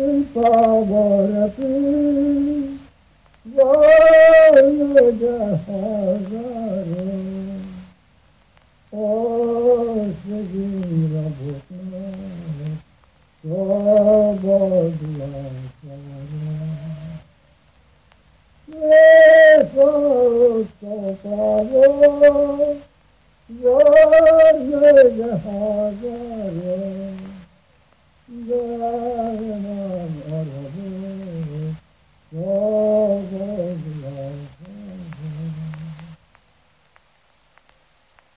पावरती वाले जहाज़ारो ओ सजीरा भूतना तो बदला ये तो पावो वाले जहाज़ारो